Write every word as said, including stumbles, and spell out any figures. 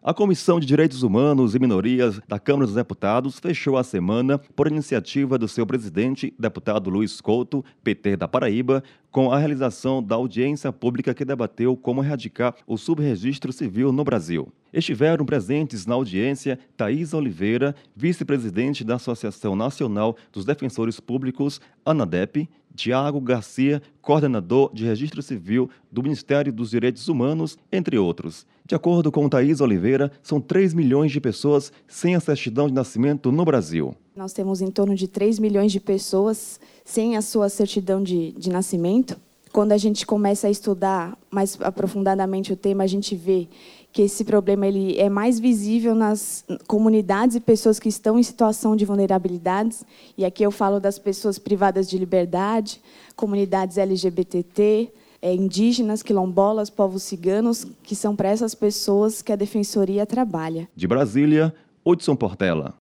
A Comissão de Direitos Humanos e Minorias da Câmara dos Deputados fechou a semana, por iniciativa do seu presidente, deputado Luiz Couto, P T da Paraíba, com a realização da audiência pública que debateu como erradicar o subregistro civil no Brasil. Estiveram presentes na audiência Thaís Oliveira, vice-presidente da Associação Nacional dos Defensores Públicos, ANADEP, Tiago Garcia, coordenador de Registro Civil do Ministério dos Direitos Humanos, entre outros. De acordo com Thaís Oliveira, são três milhões de pessoas sem a certidão de nascimento no Brasil. Nós temos em torno de três milhões de pessoas sem a sua certidão de, de nascimento. Quando a gente começa a estudar mais aprofundadamente o tema, a gente vê que esse problema ele é mais visível nas comunidades e pessoas que estão em situação de vulnerabilidades. E aqui eu falo das pessoas privadas de liberdade, comunidades L G B T T, é, indígenas, quilombolas, povos ciganos, que são para essas pessoas que a Defensoria trabalha. De Brasília, Hudson Portela.